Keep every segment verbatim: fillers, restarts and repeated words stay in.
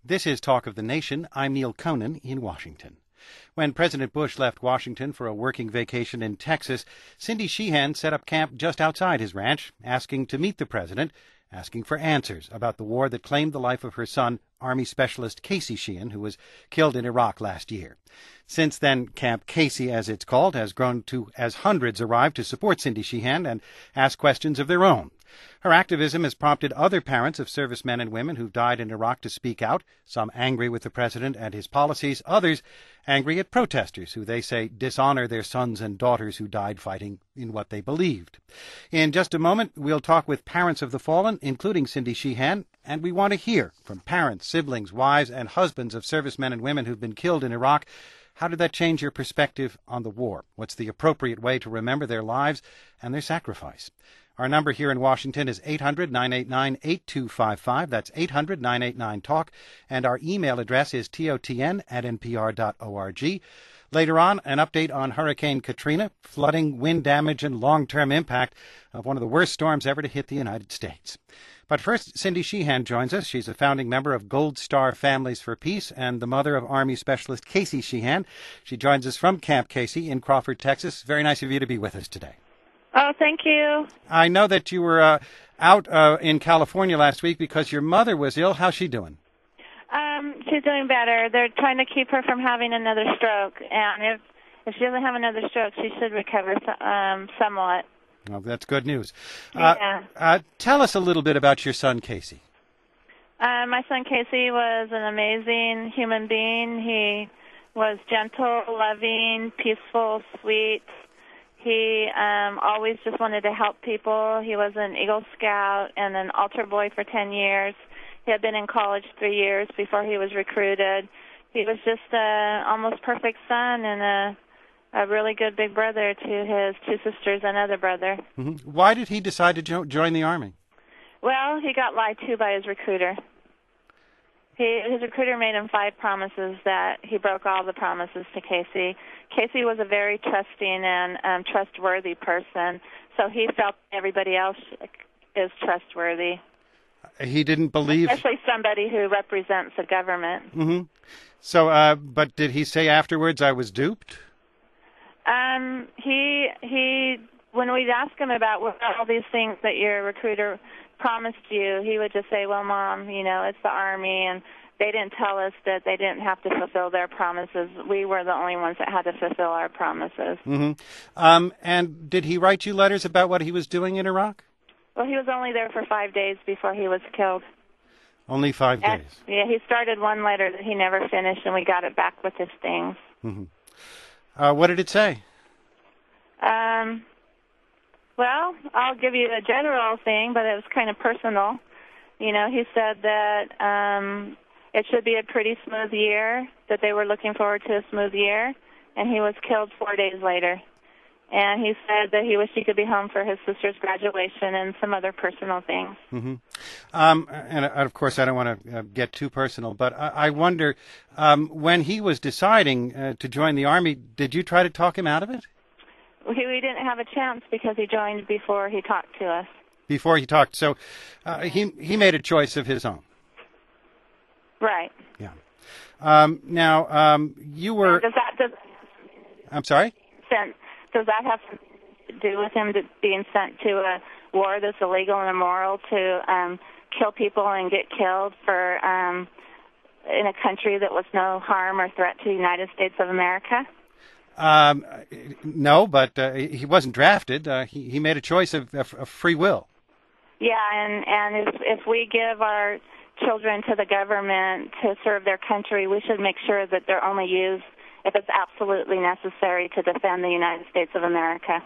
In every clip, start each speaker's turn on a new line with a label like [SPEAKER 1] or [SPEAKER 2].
[SPEAKER 1] This is Talk of the Nation. I'm Neil Conan in Washington. When President Bush left Washington for a working vacation in Texas, Cindy Sheehan set up camp just outside his ranch, asking to meet the president, asking for answers about the war that claimed the life of her son, Army Specialist Casey Sheehan, who was killed in Iraq last year. Since then, Camp Casey, as it's called, has grown to as hundreds arrive to support Cindy Sheehan and ask questions of their own. Her activism has prompted other parents of servicemen and women who've died in Iraq to speak out, some angry with the president and his policies, others angry at protesters who they say dishonor their sons and daughters who died fighting in what they believed. In just a moment, we'll talk with parents of the fallen, including Cindy Sheehan, and we want to hear from parents, siblings, wives, and husbands of servicemen and women who've been killed in Iraq. How did that change your perspective on the war? What's the appropriate way to remember their lives and their sacrifice? Our number here in Washington is eight hundred, nine eight nine, eight two five five. That's eight hundred, nine eight nine, talk. And our email address is totn at npr dot org. Later on, an update on Hurricane Katrina, flooding, wind damage, and long-term impact of one of the worst storms ever to hit the United States. But first, Cindy Sheehan joins us. She's a founding member of Gold Star Families for Peace and the mother of Army Specialist Casey Sheehan. She joins us from Camp Casey in Crawford, Texas. Very nice of you to be with us today.
[SPEAKER 2] Oh, thank you.
[SPEAKER 1] I know that you were uh, out uh, in California last week because your mother was ill. How's she doing?
[SPEAKER 2] Um, she's doing better. They're trying to keep her from having another stroke, and if if she doesn't have another stroke, she should recover um, somewhat.
[SPEAKER 1] Well, that's good news.
[SPEAKER 2] Yeah.
[SPEAKER 1] Uh, uh, tell us a little bit about your son, Casey.
[SPEAKER 2] Uh, my son Casey was an amazing human being. He was gentle, loving, peaceful, sweet. He um, always just wanted to help people. He was an Eagle Scout and an altar boy for ten years. He had been in college three years before he was recruited. He was just an almost perfect son and a, a really good big brother to his two sisters and other brother.
[SPEAKER 1] Mm-hmm. Why did he decide to jo- join the Army?
[SPEAKER 2] Well, he got lied to by his recruiter. He, his recruiter made him five promises that he broke all the promises to Casey. Casey was a very trusting and um, trustworthy person, so he felt everybody else is trustworthy.
[SPEAKER 1] He didn't believe...
[SPEAKER 2] Especially somebody who represents the government.
[SPEAKER 1] Mm-hmm. So, uh, but did he say afterwards, I was duped?
[SPEAKER 2] Um, he, he, when we'd ask him about what, all these things that your recruiter promised you, he would just say, well, Mom, you know, it's the Army, and they didn't tell us that they didn't have to fulfill their promises. We were the only ones that had to fulfill our promises.
[SPEAKER 1] Mm-hmm. Um, and did he write you letters about what he was doing in Iraq?
[SPEAKER 2] Well, he was only there for five days before he was killed.
[SPEAKER 1] Only five
[SPEAKER 2] and,
[SPEAKER 1] days?
[SPEAKER 2] Yeah, he started one letter that he never finished, and we got it back with his things.
[SPEAKER 1] Mm-hmm. Uh, what did it say?
[SPEAKER 2] Um... Well, I'll give you a general thing, but it was kind of personal. You know, he said that um, it should be a pretty smooth year, that they were looking forward to a smooth year, and he was killed four days later. And he said that he wished he could be home for his sister's graduation and some other personal things.
[SPEAKER 1] Mm-hmm. Um, and, uh, of course, I don't want to uh, get too personal, but I, I wonder, um, when he was deciding uh, to join the Army, did you try to talk him out of it?
[SPEAKER 2] We, we didn't have a chance because he joined before he talked to us.
[SPEAKER 1] Before he talked. So uh, he he made a choice of his own.
[SPEAKER 2] Right.
[SPEAKER 1] Yeah. Um, now, um, you were...
[SPEAKER 2] Does that... Does,
[SPEAKER 1] I'm sorry?
[SPEAKER 2] sent, does that have to do with him to, being sent to a war that's illegal and immoral to um, kill people and get killed for um, in a country that was no harm or threat to the United States of America?
[SPEAKER 1] Um, no, but uh, he wasn't drafted. Uh, he, he made a choice of, of, of free will.
[SPEAKER 2] Yeah, and, and if, if we give our children to the government to serve their country, we should make sure that they're only used if it's absolutely necessary to defend the United States of America.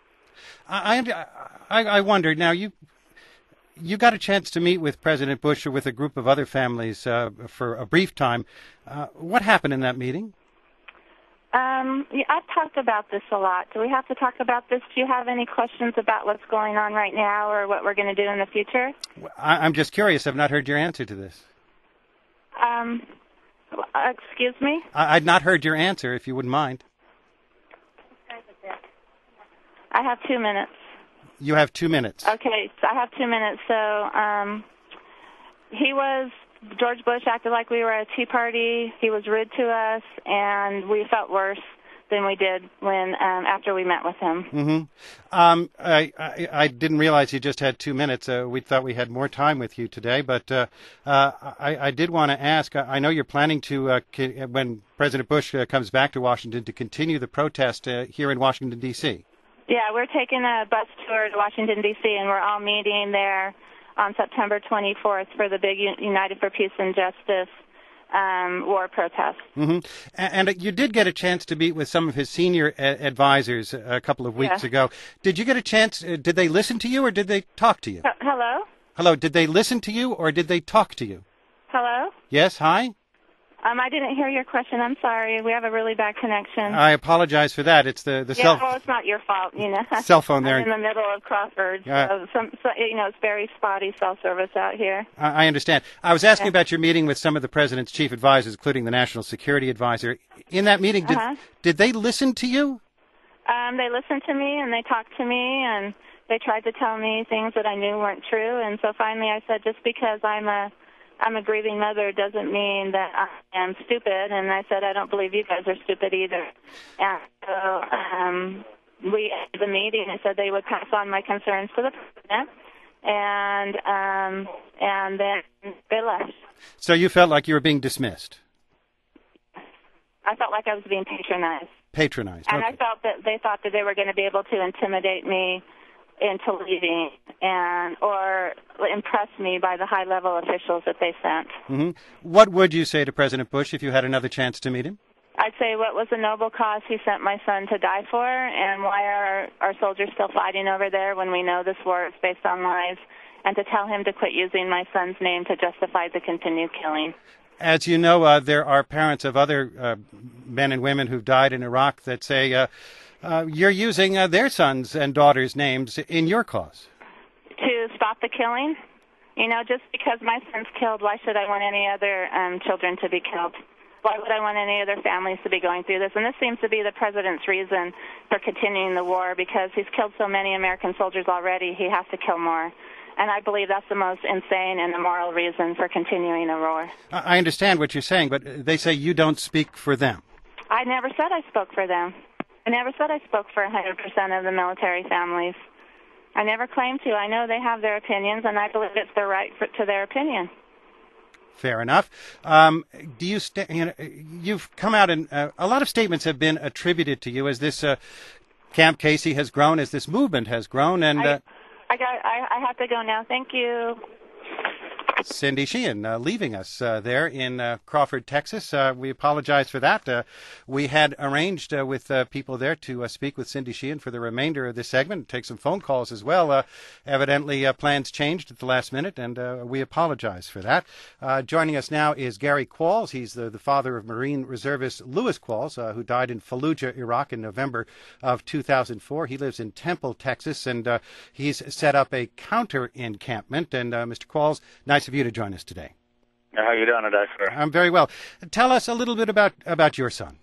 [SPEAKER 1] I, I, I wondered, now, you you got a chance to meet with President Bush or with a group of other families uh, for a brief time. Uh, what happened in that meeting?
[SPEAKER 2] Um, yeah, I've talked about this a lot. Do we have to talk about this? Do you have any questions about what's going on right now or what we're going to do in the future?
[SPEAKER 1] I, I'm just curious. I've not heard your answer to this.
[SPEAKER 2] Um, excuse me?
[SPEAKER 1] I, I'd not heard your answer, if you wouldn't mind.
[SPEAKER 2] I have two minutes.
[SPEAKER 1] You have two minutes.
[SPEAKER 2] Okay, so I have two minutes. So um, he was George Bush acted like we were at a tea party. He was rude to us, and we felt worse than we did when um, after we met with him.
[SPEAKER 1] Mm-hmm. Um, I, I I didn't realize you just had two minutes. Uh, we thought we had more time with you today, but uh, uh, I, I did want to ask. I know you're planning to, uh, when President Bush uh, comes back to Washington, to continue the protest uh, here in Washington, D C
[SPEAKER 2] Yeah, we're taking a bus tour to Washington, D C, and we're all meeting there on September twenty-fourth for the big United for Peace and Justice um, war protest.
[SPEAKER 1] Mm-hmm. And, and you did get a chance to meet with some of his senior a- advisors a couple of weeks
[SPEAKER 2] yeah.
[SPEAKER 1] ago. Did you get a chance? Uh, did they listen to you, or did they talk to you?
[SPEAKER 2] H- Hello?
[SPEAKER 1] Hello. Did they listen to you, or did they talk to you?
[SPEAKER 2] Hello?
[SPEAKER 1] Yes. Hi.
[SPEAKER 2] Um, I didn't hear your question. I'm sorry. We have a really bad connection.
[SPEAKER 1] I apologize for that. It's the the
[SPEAKER 2] yeah,
[SPEAKER 1] cell.
[SPEAKER 2] well, it's not your fault, you know.
[SPEAKER 1] Cell phone there.
[SPEAKER 2] I'm in the middle of Crawford.
[SPEAKER 1] Uh,
[SPEAKER 2] so some, so, you know, it's very spotty cell service out here.
[SPEAKER 1] I understand. I was asking
[SPEAKER 2] yeah.
[SPEAKER 1] about your meeting with some of the president's chief advisors, including the National Security Advisor. In that meeting, did
[SPEAKER 2] uh-huh.
[SPEAKER 1] did they listen to you?
[SPEAKER 2] Um, they listened to me, and they talked to me, and they tried to tell me things that I knew weren't true. And so finally I said, just because I'm a I'm a grieving mother doesn't mean that I am stupid. And I said, I don't believe you guys are stupid either. And so um, we ended the meeting and said they would pass on my concerns to the president. And um, and then they left.
[SPEAKER 1] So you felt like you were being dismissed?
[SPEAKER 2] I felt like I was being patronized.
[SPEAKER 1] Patronized.
[SPEAKER 2] And
[SPEAKER 1] okay.
[SPEAKER 2] I felt that they thought that they were going to be able to intimidate me into leaving and or impress me by the high-level officials that they sent.
[SPEAKER 1] Mm-hmm. What would you say to President Bush if you had another chance to meet him?
[SPEAKER 2] I'd say what was the noble cause he sent my son to die for, and why are our soldiers still fighting over there when we know this war is based on lies, and to tell him to quit using my son's name to justify the continued killing.
[SPEAKER 1] As you know, uh, there are parents of other uh, men and women who've died in Iraq that say uh, uh, you're using uh, their sons' and daughters' names in your cause.
[SPEAKER 2] To stop the killing? You know, just because my son's killed, why should I want any other um, children to be killed? Why would I want any other families to be going through this? And this seems to be the president's reason for continuing the war, because he's killed so many American soldiers already, he has to kill more. And I believe that's the most insane and immoral reason for continuing a war.
[SPEAKER 1] I understand what you're saying, but they say you don't speak for them.
[SPEAKER 2] I never said I spoke for them. I never said I spoke for one hundred percent of the military families. I never claimed to. I know they have their opinions, and I believe it's their right for, to their opinion.
[SPEAKER 1] Fair enough. Um, do you, st- you know, you've come out and uh, a lot of statements have been attributed to you as this uh, Camp Casey has grown, as this movement has grown, and uh,
[SPEAKER 2] I, I got. I, I have to go now. Thank you.
[SPEAKER 1] Cindy Sheehan uh, leaving us uh, there in uh, Crawford, Texas. Uh, we apologize for that. Uh, we had arranged uh, with uh, people there to uh, speak with Cindy Sheehan for the remainder of this segment, take some phone calls as well. Uh, evidently, uh, plans changed at the last minute, and uh, we apologize for that. Uh, joining us now is Gary Qualls. He's the, the father of Marine Reservist Lewis Qualls, uh, who died in Fallujah, Iraq in November of two thousand four. He lives in Temple, Texas, and uh, he's set up a counter encampment. And uh, Mister Qualls, nice of you to join us today.
[SPEAKER 3] How you doing today, sir?
[SPEAKER 1] I'm very well. Tell us a little bit about, about your son.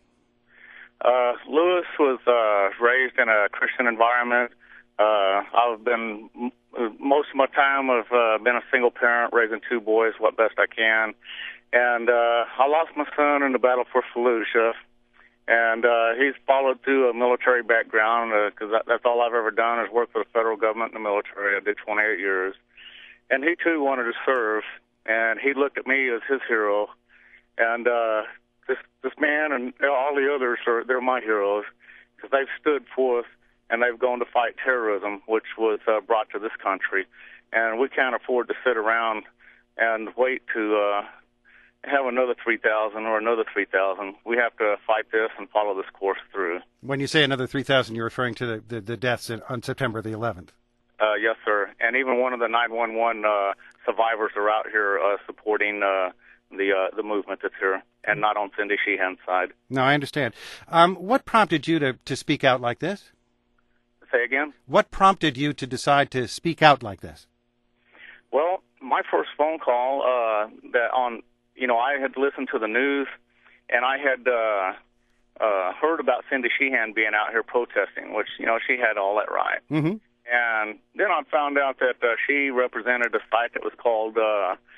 [SPEAKER 3] Uh, Lewis was uh, raised in a Christian environment. Uh, I've been, most of my time, I've uh, been a single parent, raising two boys, what best I can. And uh, I lost my son in the battle for Fallujah. And uh, he's followed through a military background, because uh, that, that's all I've ever done is work for the federal government in the military. I did twenty-eight years. And he, too, wanted to serve, and he looked at me as his hero. And uh, this this man and all the others, are they're my heroes, because they've stood forth and they've gone to fight terrorism, which was uh, brought to this country. And we can't afford to sit around and wait to uh, have another three thousand or another three thousand. We have to fight this and follow this course through.
[SPEAKER 1] When you say another three thousand, you're referring to the, the, the deaths in, on September the eleventh.
[SPEAKER 3] Uh, yes, sir. And even one of the nine one one uh, survivors are out here uh, supporting uh, the uh, the movement that's here, and not on Cindy Sheehan's side.
[SPEAKER 1] No, I understand. Um, what prompted you to, to speak out like this?
[SPEAKER 3] Say again?
[SPEAKER 1] What prompted you to decide to speak out like this?
[SPEAKER 3] Well, my first phone call uh, that on, you know, I had listened to the news, and I had uh, uh, heard about Cindy Sheehan being out here protesting, which, you know, she had all that right.
[SPEAKER 1] Mm-hmm.
[SPEAKER 3] And then I found out that uh, she represented a site that was called uh,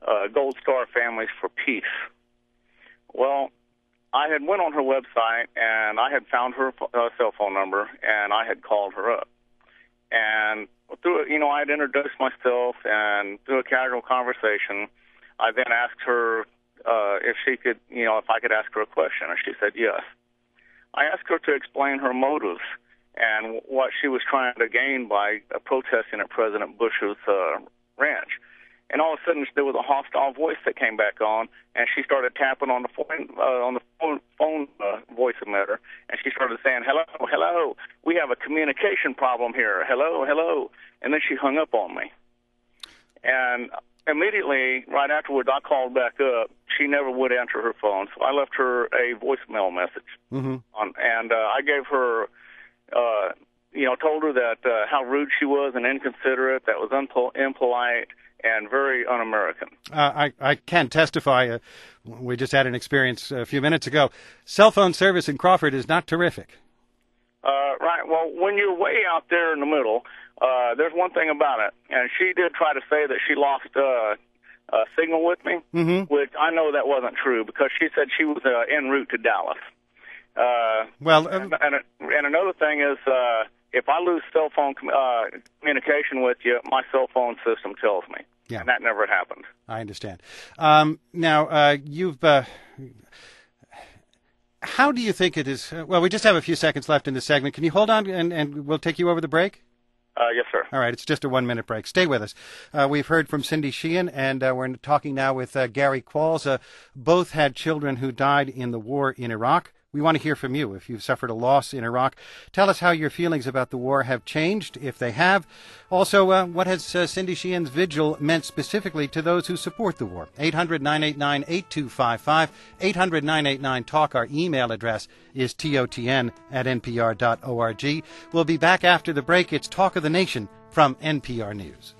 [SPEAKER 3] uh, Gold Star Families for Peace. Well, I had went on her website, and I had found her uh, cell phone number, and I had called her up. And through, you know, I had introduced myself, and through a casual conversation, I then asked her uh, if she could, you know, if I could ask her a question, and she said yes. I asked her to explain her motives and what she was trying to gain by uh, protesting at President Bush's uh, ranch. And all of a sudden, there was a hostile voice that came back on, and she started tapping on the phone, uh, on the phone, phone uh, voice emitter, and she started saying, "Hello, hello, we have a communication problem here. Hello, hello." And then she hung up on me. And immediately, right afterwards, I called back up. She never would answer her phone, so I left her a voicemail message.
[SPEAKER 1] Mm-hmm.
[SPEAKER 3] On, and uh, I gave her, uh, you know, told her that uh, how rude she was and inconsiderate, that was unpol- impolite, and very un-American.
[SPEAKER 1] Uh, I, I can testify. Uh, we just had an experience a few minutes ago. Cell phone service in Crawford is not terrific.
[SPEAKER 3] Uh, right. Well, when you're way out there in the middle, uh, there's one thing about it. And she did try to say that she lost uh, a signal with me,
[SPEAKER 1] mm-hmm.
[SPEAKER 3] which I know that wasn't true because she said she was uh, en route to Dallas. Uh,
[SPEAKER 1] well, um,
[SPEAKER 3] and, and, and another thing is, uh, if I lose cell phone com- uh, communication with you, my cell phone system tells me.
[SPEAKER 1] Yeah.
[SPEAKER 3] And that never happened.
[SPEAKER 1] I understand. Um, now, uh, you've... Uh, how do you think it is... Uh, well, we just have a few seconds left in this segment. Can you hold on, and, and we'll take you over the break?
[SPEAKER 3] Uh, yes, sir.
[SPEAKER 1] All right, it's just a one-minute break. Stay with us. Uh, we've heard from Cindy Sheehan, and uh, we're talking now with uh, Gary Qualls. Uh, both had children who died in the war in Iraq. We want to hear from you. If you've suffered a loss in Iraq, tell us how your feelings about the war have changed, if they have. Also, uh, what has uh, Cindy Sheehan's vigil meant specifically to those who support the war? eight hundred, nine eight nine, eight two five five, eight hundred, nine eight nine, talk. Our email address is totn at npr dot org. We'll be back after the break. It's Talk of the Nation from N P R News.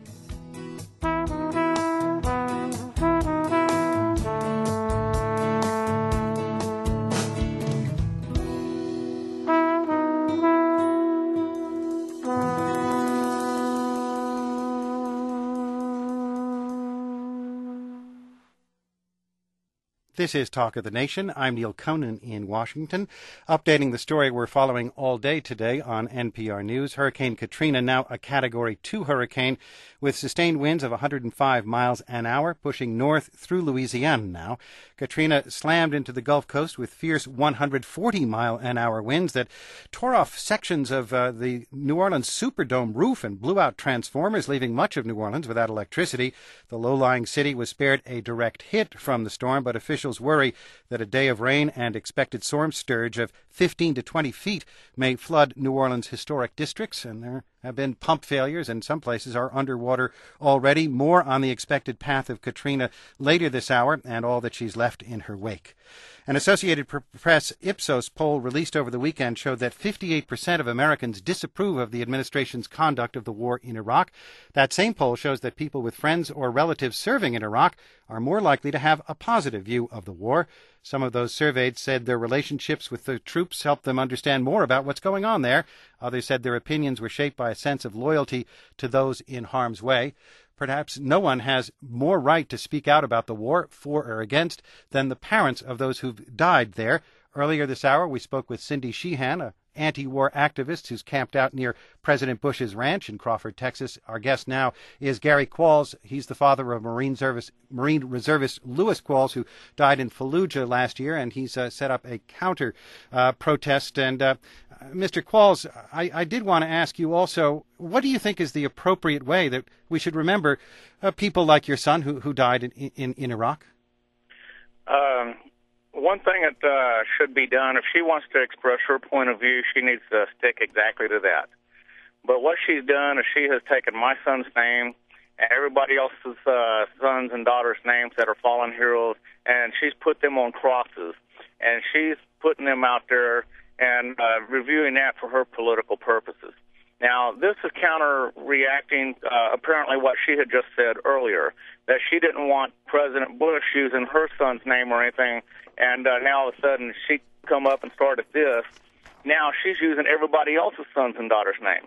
[SPEAKER 1] This is Talk of the Nation. I'm Neil Conan in Washington, updating the story we're following all day today on N P R News. Hurricane Katrina, now a Category two hurricane, with sustained winds of one hundred five miles an hour, pushing north through Louisiana now. Katrina slammed into the Gulf Coast with fierce one hundred forty mile an hour winds that tore off sections of uh, the New Orleans Superdome roof and blew out transformers, leaving much of New Orleans without electricity. The low-lying city was spared a direct hit from the storm, but officials worry that a day of rain and expected storm surge of fifteen to twenty feet may flood New Orleans' historic districts, and there have been pump failures, and some places are underwater already. More on the expected path of Katrina later this hour and all that she's left in her wake. An Associated Press Ipsos poll released over the weekend showed that fifty-eight percent of Americans disapprove of the administration's conduct of the war in Iraq. That same poll shows that people with friends or relatives serving in Iraq are more likely to have a positive view of the war. Some of those surveyed said their relationships with the troops helped them understand more about what's going on there. Others said their opinions were shaped by a sense of loyalty to those in harm's way. Perhaps no one has more right to speak out about the war, for or against, than the parents of those who've died there. Earlier this hour, we spoke with Cindy Sheehan, a anti-war activist who's camped out near President Bush's ranch in Crawford, Texas. Our guest now is Gary Qualls. He's the father of Marine, Service, Marine Reservist Lewis Qualls, who died in Fallujah last year, and he's uh, set up a counter uh, protest. And uh, Mister Qualls, I, I did want to ask you also, what do you think is the appropriate way that we should remember uh, people like your son who, who died in, in, in Iraq?
[SPEAKER 3] Um. One thing that uh, should be done, if she wants to express her point of view, she needs to stick exactly to that. But what she's done is she has taken my son's name and everybody else's uh, sons and daughters' names that are fallen heroes, and she's put them on crosses. And she's putting them out there and uh, reviewing that for her political purposes. Now, this is counter-reacting, uh, apparently, what she had just said earlier, that she didn't want President Bush using her son's name or anything, and uh, now all of a sudden she come up and started this. Now she's using everybody else's sons and daughters' names.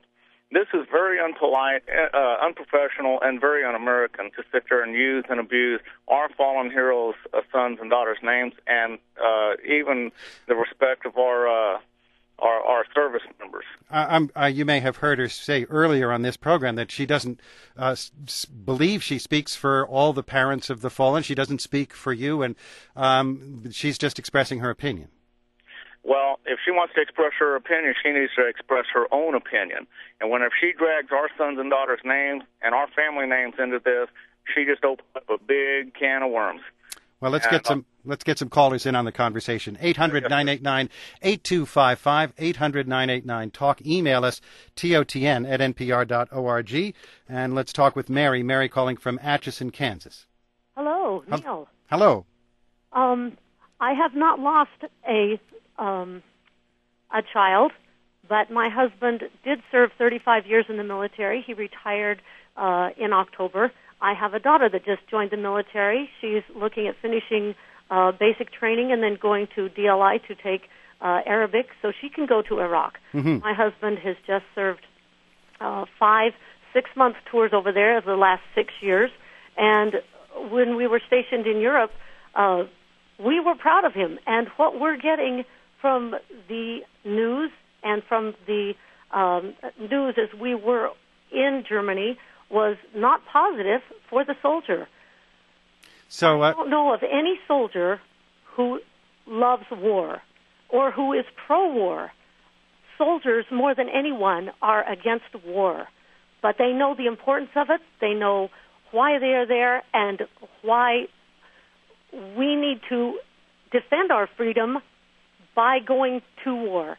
[SPEAKER 3] This is very unpolite, uh, unprofessional, and very un-American to sit there and use and abuse our fallen heroes' uh, sons and daughters' names, and uh, even the respect of our uh, our, our service members.
[SPEAKER 1] Uh, I'm, uh, you may have heard her say earlier on this program that she doesn't uh, s- believe she speaks for all the parents of the fallen. She doesn't speak for you, and um, she's just expressing her opinion.
[SPEAKER 3] Well, if she wants to express her opinion, she needs to express her own opinion. And whenever she drags our sons and daughters' names and our family names into this, she just opens up a big can of worms.
[SPEAKER 1] Well, let's
[SPEAKER 3] and,
[SPEAKER 1] get some uh, let's get some callers in on the conversation. eight hundred, nine eight nine, eight two five five, eight hundred, nine eight nine, talk. Email us, T O T N at N P R dot org. And let's talk with Mary. Mary calling from Atchison, Kansas.
[SPEAKER 4] Hello, Neil.
[SPEAKER 1] Hello.
[SPEAKER 4] Um, I have not lost a um, a child, but my husband did serve thirty-five years in the military. He retired uh, in October. I have a daughter that just joined the military. She's looking at finishing uh, basic training and then going to D L I to take uh, Arabic so she can go to Iraq.
[SPEAKER 1] Mm-hmm.
[SPEAKER 4] My husband has just served uh, five, six-month tours over there over the last six years. And when we were stationed in Europe, uh, we were proud of him. And what we're getting from the news and from the um, news as we were in Germany was not positive for the soldier.
[SPEAKER 1] So uh,
[SPEAKER 4] I don't know of any soldier who loves war or who is pro-war. Soldiers, more than anyone, are against war, but they know the importance of it. They know why they are there and why we need to defend our freedom by going to war.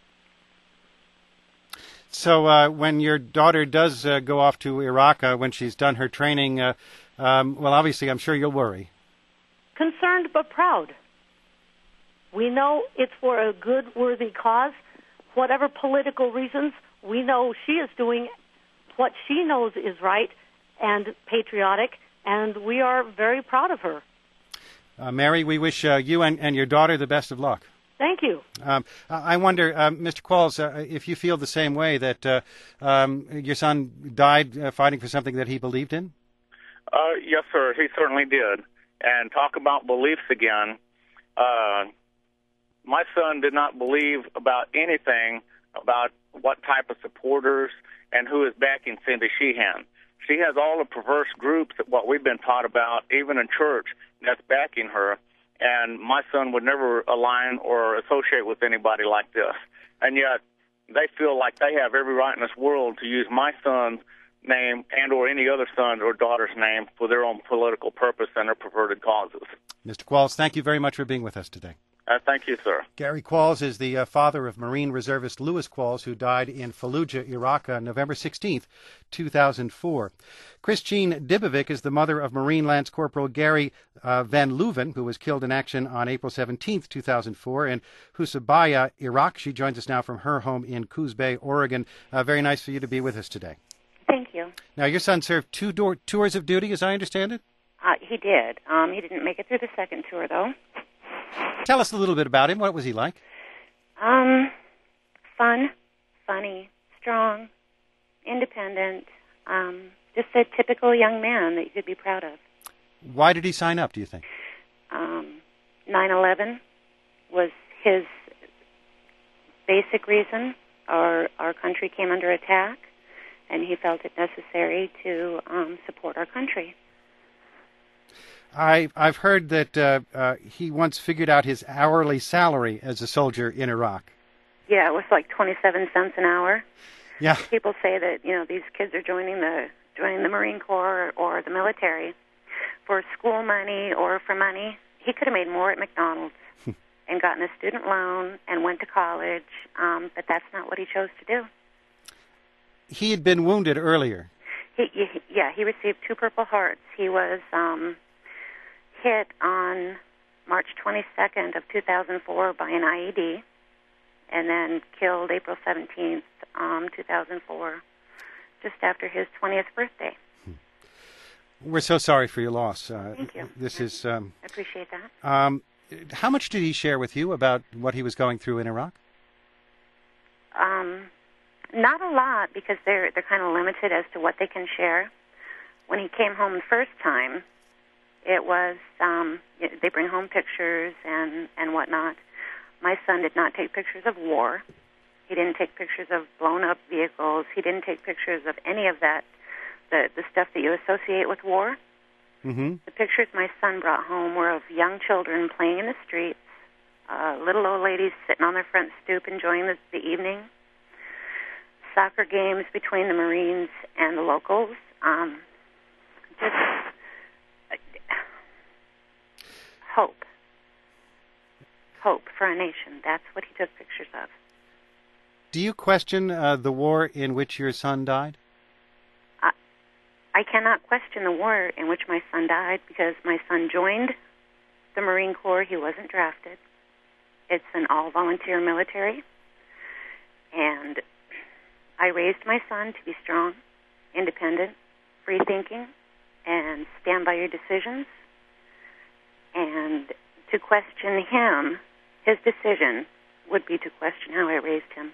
[SPEAKER 1] So uh, when your daughter does uh, go off to Iraq, uh, when she's done her training, uh, um, well, obviously, I'm sure you'll worry.
[SPEAKER 4] Concerned but proud. We know it's for a good, worthy cause. Whatever political reasons, we know she is doing what she knows is right and patriotic, and we are very proud of her.
[SPEAKER 1] Uh, Mary, we wish uh, you and, and your daughter the best of luck.
[SPEAKER 4] Thank you.
[SPEAKER 1] Um, I wonder, uh, Mister Qualls, uh, if you feel the same way, that uh, um, your son died uh, fighting for something that he believed in?
[SPEAKER 3] Uh, yes, sir, he certainly did. And talk about beliefs again. Uh, my son did not believe about anything about what type of supporters and who is backing Cindy Sheehan. She has all the perverse groups that what we've been taught about, even in church, that's backing her. And my son would never align or associate with anybody like this. And yet they feel like they have every right in this world to use my son's name and or any other son or daughter's name for their own political purpose and their perverted causes.
[SPEAKER 1] Mister Qualls, thank you very much for being with us today.
[SPEAKER 3] Uh, thank you, sir.
[SPEAKER 1] Gary Qualls is the uh, father of Marine Reservist Louis Qualls, who died in Fallujah, Iraq, on November sixteenth, two thousand four. Christine Dibovic is the mother of Marine Lance Corporal Gary uh, Van Leuven, who was killed in action on April seventeenth, two thousand four, in Husabaya, Iraq. She joins us now from her home in Coos Bay, Oregon. Uh, very nice for you to be with us today.
[SPEAKER 5] Thank you.
[SPEAKER 1] Now, your son served two door- tours of duty, as I understand it?
[SPEAKER 5] Uh, he did. Um, he didn't make it through the second tour, though.
[SPEAKER 1] Tell us a little bit about him. What was he like?
[SPEAKER 5] Um, fun, funny, strong, independent, um, just a typical young man that you could be proud of.
[SPEAKER 1] Why did he sign up, do you think?
[SPEAKER 5] Um, nine eleven was his basic reason. Our, our country came under attack, and he felt it necessary to um, support our country.
[SPEAKER 1] I, I've heard that uh, uh, he once figured out his hourly salary as a soldier in Iraq.
[SPEAKER 5] Yeah, it was like twenty-seven cents an hour.
[SPEAKER 1] Yeah.
[SPEAKER 5] People say that, you know, these kids are joining the joining the Marine Corps or, or the military for school money or for money. He could have made more at McDonald's and gotten a student loan and went to college, um, but that's not what he chose to do.
[SPEAKER 1] He had been wounded earlier.
[SPEAKER 5] He, he, yeah, he received two Purple Hearts. He was um, hit on March twenty-second of two thousand four by an I E D, and then killed April seventeenth, um, two thousand four, just after his twentieth birthday.
[SPEAKER 1] We're so sorry for your loss. Uh,
[SPEAKER 5] Thank you.
[SPEAKER 1] This is. Um,
[SPEAKER 5] I appreciate that.
[SPEAKER 1] um, how much did he share with you about what he was going through in Iraq?
[SPEAKER 5] Um, not a lot, because they're they're kind of limited as to what they can share. When he came home the first time, it was um, they bring home pictures and and whatnot. My son did not take pictures of war. He didn't take pictures of blown up vehicles. He didn't take pictures of any of that, the the stuff that you associate with war.
[SPEAKER 1] Mm-hmm.
[SPEAKER 5] The pictures my son brought home were of young children playing in the streets, uh, little old ladies sitting on their front stoop enjoying the, the evening, soccer games between the Marines and the locals. Um, just uh, hope. Hope for a nation. That's what he took pictures of.
[SPEAKER 1] Do you question uh, the war in which your son died?
[SPEAKER 5] I, I cannot question the war in which my son died, because my son joined the Marine Corps. He wasn't drafted. It's an all-volunteer military. And I raised my son to be strong, independent, free-thinking, and stand by your decisions. And to question him, his decision, would be to question how I raised him.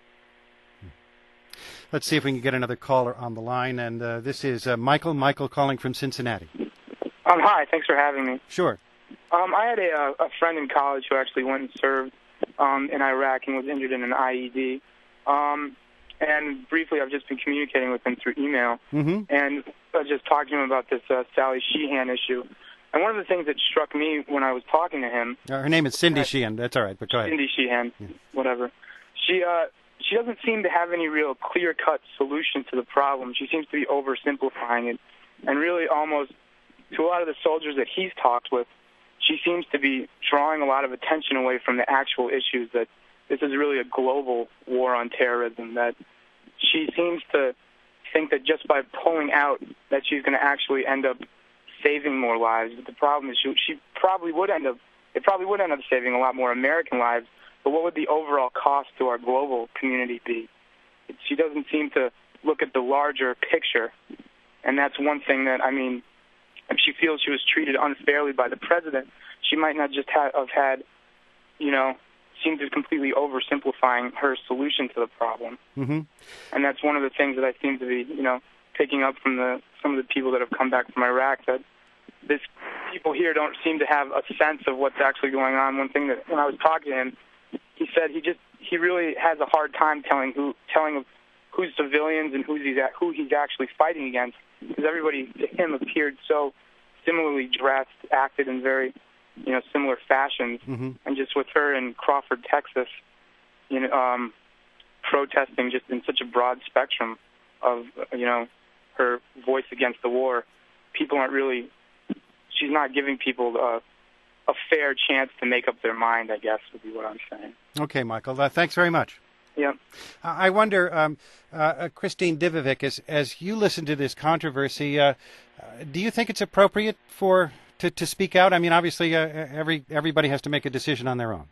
[SPEAKER 1] Let's see if we can get another caller on the line. And uh, this is uh, Michael. Michael calling from Cincinnati.
[SPEAKER 6] Um, hi, thanks for having me.
[SPEAKER 1] Sure.
[SPEAKER 6] Um, I had a, a friend in college who actually went and served um, in Iraq and was injured in an I E D. Um, and briefly, I've just been communicating with him through email.
[SPEAKER 1] Mm-hmm.
[SPEAKER 6] And I just talked to him about this uh, Sally Sheehan issue. And one of the things that struck me when I was talking to him...
[SPEAKER 1] Uh, her name is Cindy
[SPEAKER 6] uh,
[SPEAKER 1] Sheehan. That's all right, but go ahead.
[SPEAKER 6] Cindy Sheehan,
[SPEAKER 1] yeah.
[SPEAKER 6] whatever. She... Uh, She doesn't seem to have any real clear-cut solution to the problem. She seems to be oversimplifying it. And really almost, to a lot of the soldiers that he's talked with, she seems to be drawing a lot of attention away from the actual issues, that this is really a global war on terrorism, that she seems to think that just by pulling out that she's going to actually end up saving more lives. But the problem is she, she probably would end up, it probably would end up saving a lot more American lives. But what would the overall cost to our global community be? It, she doesn't seem to look at the larger picture. And that's one thing that, I mean, if she feels she was treated unfairly by the president, she might not just ha- have had, you know, seem to completely oversimplifying her solution to the problem.
[SPEAKER 1] Mm-hmm.
[SPEAKER 6] And that's one of the things that I seem to be, you know, picking up from the some of the people that have come back from Iraq, that this people here don't seem to have a sense of what's actually going on. One thing that, when I was talking to him, he said he just he really has a hard time telling who telling of who's civilians and who's he's at, who he's actually fighting against, because everybody to him appeared so similarly dressed, acted in very, you know, similar fashions.
[SPEAKER 1] Mm-hmm.
[SPEAKER 6] And just with her in Crawford, Texas, you know, um, protesting just in such a broad spectrum of, you know, her voice against the war, people aren't really. She's not giving people a, a fair chance to make up their mind, I guess, would be what I'm saying.
[SPEAKER 1] Okay, Michael. Uh, thanks very much.
[SPEAKER 6] Yeah.
[SPEAKER 1] Uh, I wonder, um, uh, Christine Divovic, as as you listen to this controversy, uh, uh, do you think it's appropriate for to, to speak out? I mean, obviously, uh, every everybody has to make a decision on their own.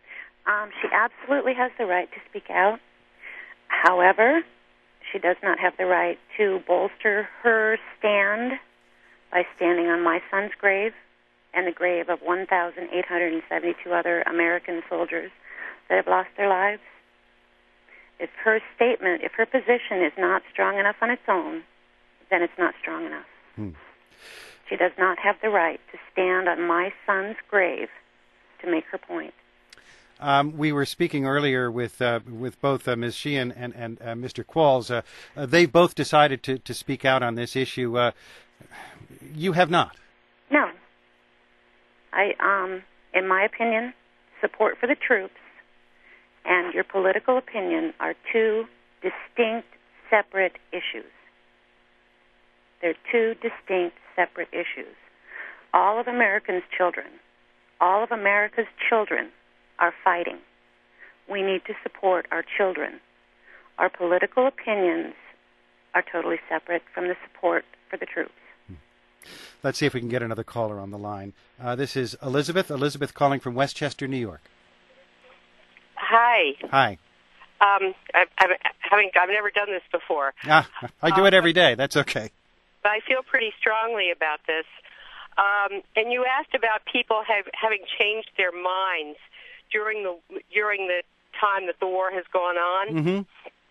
[SPEAKER 5] Um, she absolutely has the right to speak out. However, she does not have the right to bolster her stand by standing on my son's grave and the grave of one thousand eight hundred seventy-two other American soldiers that have lost their lives. If her statement, if her position is not strong enough on its own, then it's not strong enough.
[SPEAKER 1] Hmm.
[SPEAKER 5] She does not have the right to stand on my son's grave to make her point.
[SPEAKER 1] Um, we were speaking earlier with uh, with both uh, Miz Sheehan and, and uh, Mister Qualls. Uh, uh, they both decided to, to speak out on this issue. Uh, you have not.
[SPEAKER 5] No. I, um, in my opinion, support for the troops and your political opinion are two distinct, separate issues. They're two distinct, separate issues. All of Americans' children, all of America's children are fighting. We need to support our children. Our political opinions are totally separate from the support for the troops.
[SPEAKER 1] Let's see if we can get another caller on the line. Uh, this is Elizabeth. Elizabeth calling from Westchester, New York.
[SPEAKER 7] Hi.
[SPEAKER 1] Hi.
[SPEAKER 7] Um, I, I'm having, I've never done this before.
[SPEAKER 1] Ah, I do
[SPEAKER 7] um,
[SPEAKER 1] it every day. That's okay.
[SPEAKER 7] But I feel pretty strongly about this. Um, and you asked about people have, having changed their minds during the during the time that the war has gone on.
[SPEAKER 1] Mm-hmm.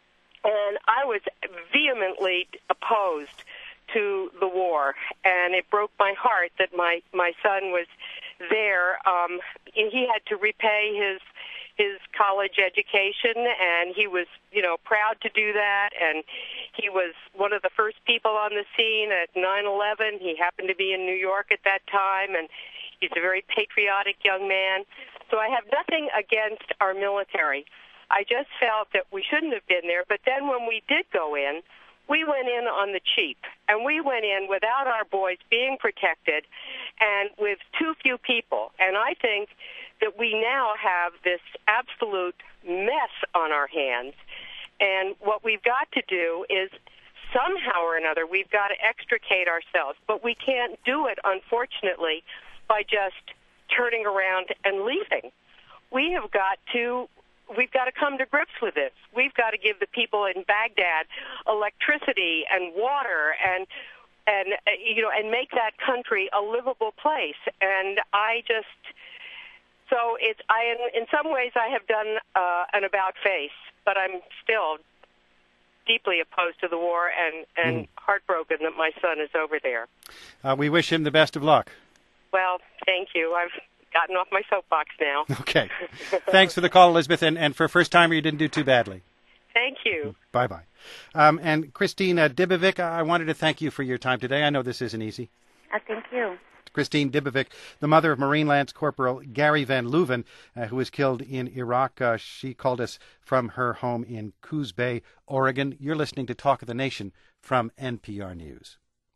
[SPEAKER 7] and I was vehemently opposed to the war, and it broke my heart that my my son was there. Um, he had to repay his his college education, and he was, you know, proud to do that. And he was one of the first people on the scene at nine eleven. He happened to be in New York at that time, and he's a very patriotic young man. So I have nothing against our military. I just felt that we shouldn't have been there. But then when we did go in, we went in on the cheap, and we went in without our boys being protected and with too few people. And I think that we now have this absolute mess on our hands, and what we've got to do is somehow or another we've got to extricate ourselves, but we can't do it, unfortunately, by just turning around and leaving. We have got to We've got to come to grips with this. We've got to give the people in Baghdad electricity and water and and uh, you know and make that country a livable place. And I just so it's I in, in some ways I have done uh, an about face, but I'm still deeply opposed to the war and and mm. heartbroken that my son is over there.
[SPEAKER 1] Uh, we wish him the best of luck.
[SPEAKER 7] Well, thank you. I've gotten off my soapbox now.
[SPEAKER 1] Okay. Thanks for the call, Elizabeth, and, and for a first-timer, you didn't do too badly.
[SPEAKER 7] Thank you.
[SPEAKER 1] Bye-bye. Um, and Christine uh, Dibovic, I wanted to thank you for your time today. I know this isn't easy.
[SPEAKER 5] Uh, thank you.
[SPEAKER 1] Christine Dibovic, the mother of Marine Lance Corporal Gary Van Leuven, uh, who was killed in Iraq. Uh, she called us from her home in Coos Bay, Oregon. You're listening to Talk of the Nation from N P R News.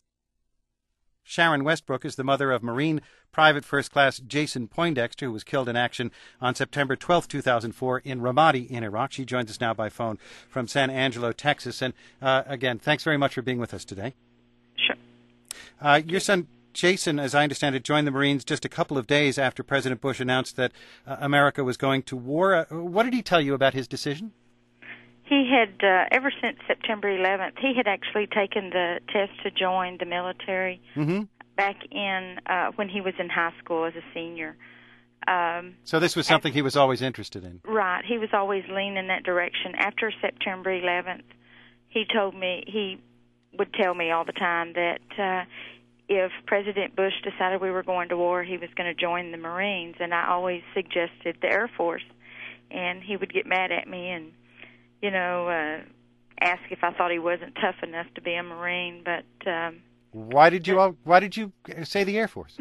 [SPEAKER 1] Sharon Westbrook is the mother of Marine Private First Class Jason Poindexter, who was killed in action on September twelfth, two thousand four in Ramadi in Iraq. She joins us now by phone from San Angelo, Texas. And uh, again, thanks very much for being with us today.
[SPEAKER 8] Sure.
[SPEAKER 1] Uh, your son Jason, as I understand it, joined the Marines just a couple of days after President Bush announced that uh, America was going to war. Uh, what did he tell you about his decision?
[SPEAKER 8] He had, uh, ever since September eleventh, he had actually taken the test to join the military
[SPEAKER 1] mm-hmm.
[SPEAKER 8] back in uh, when he was in high school as a senior. Um,
[SPEAKER 1] so this was something he was always interested in.
[SPEAKER 8] Right. He was always leaning in that direction. After September eleventh, he told me, he would tell me all the time that uh, if President Bush decided we were going to war, he was going to join the Marines, and I always suggested the Air Force. And he would get mad at me and you know, uh, ask if I thought he wasn't tough enough to be a Marine, but... Um,
[SPEAKER 1] why did you all, Why did you say the Air Force?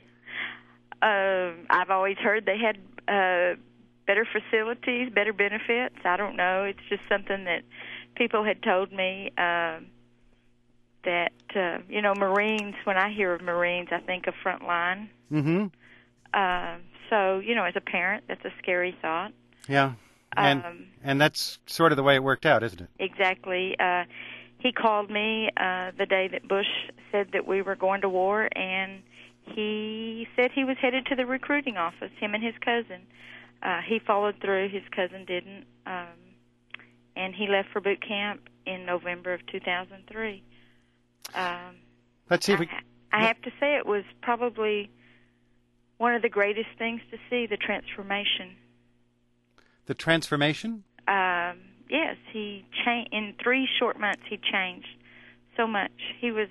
[SPEAKER 8] uh, I've always heard they had uh, better facilities, better benefits. I don't know. It's just something that people had told me uh, that, uh, you know, Marines, when I hear of Marines, I think of front line.
[SPEAKER 1] Mm-hmm.
[SPEAKER 8] Uh, so, you know, as a parent, that's a scary thought.
[SPEAKER 1] Yeah. And
[SPEAKER 8] um,
[SPEAKER 1] and that's sort of the way it worked out, isn't it?
[SPEAKER 8] Exactly. Uh, he called me uh, the day that Bush said that we were going to war, and he said he was headed to the recruiting office, him and his cousin. Uh, he followed through. His cousin didn't. Um, and he left for boot camp in November of two thousand three. Um,
[SPEAKER 1] Let's see if we...
[SPEAKER 8] I, I have to say it was probably one of the greatest things to see, the transformation.
[SPEAKER 1] The transformation?
[SPEAKER 8] Um, yes, he cha- in three short months he changed so much. He was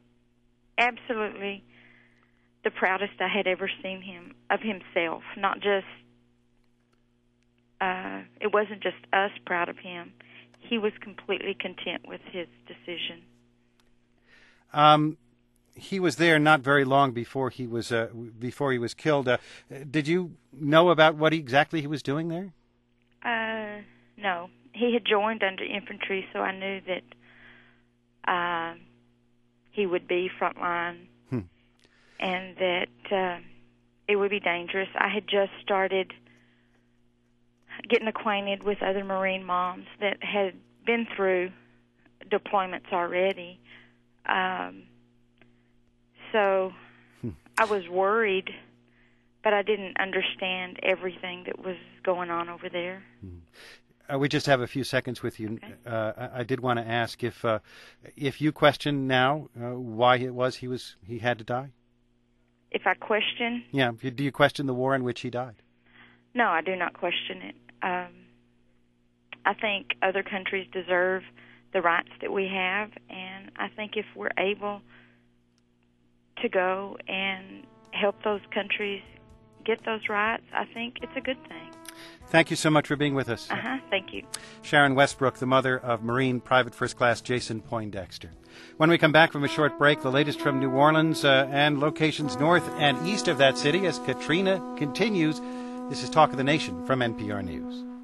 [SPEAKER 8] absolutely the proudest I had ever seen him of himself. Not just uh, it wasn't just us proud of him. He was completely content with his decision.
[SPEAKER 1] Um, he was there not very long before he was uh, before he was killed. Uh, did you know about what exactly he was doing there?
[SPEAKER 8] Uh, no. He had joined under infantry, so I knew that uh, he would be frontline
[SPEAKER 1] hmm.
[SPEAKER 8] and that uh, it would be dangerous. I had just started getting acquainted with other Marine moms that had been through deployments already. Um, so hmm. I was worried, but I didn't understand everything that was going on over there.
[SPEAKER 1] Uh, we just have a few seconds with you.
[SPEAKER 8] Okay.
[SPEAKER 1] Uh, I, I did want to ask if uh, if you question now uh, why it was he was he had to die.
[SPEAKER 8] If I question?
[SPEAKER 1] Yeah. Do you question the war in which he died?
[SPEAKER 8] No, I do not question it. Um, I think other countries deserve the rights that we have, and I think if we're able to go and help those countries get those rights, I think it's a good thing.
[SPEAKER 1] Thank you so much for being with us.
[SPEAKER 8] Uh-huh, thank you.
[SPEAKER 1] Sharon Westbrook, the mother of Marine Private First Class Jason Poindexter. When we come back from a short break, the latest from New Orleans uh, and locations north and east of that city as Katrina continues. This is Talk of the Nation from N P R News.